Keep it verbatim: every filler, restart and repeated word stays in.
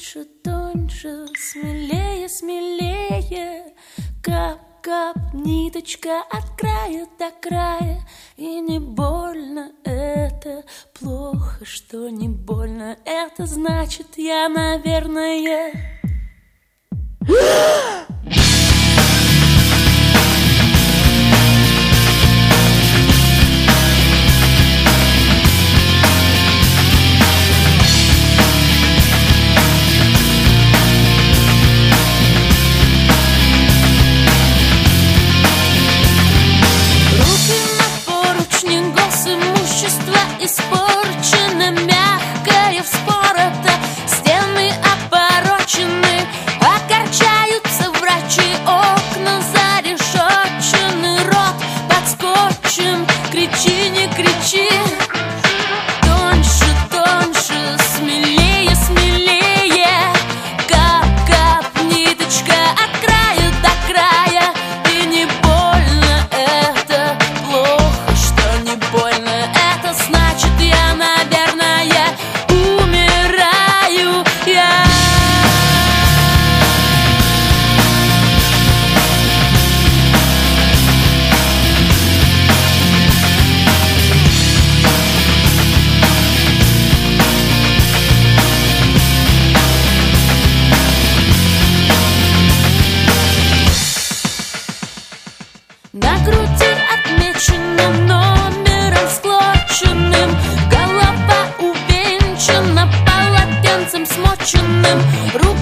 Тоньше, тоньше, смелее, смелее. Кап-кап, ниточка от края до края. И не больно это, плохо, что не больно. Это значит, я, наверное... Испорчено, мягкое вспорото, стены опорочены, огорчаются врачи, окна зарешочены, рот под скотчем, кричи, не кричи. Тоньше, тоньше, смелее, смелее. Кап-кап, ниточка от края до края. И не больно это, плохо, что не больно. Это значит, я, наверное, умираю я. На груди отмечена номером склоченным, голова увенчана полотенцем смоченным, руки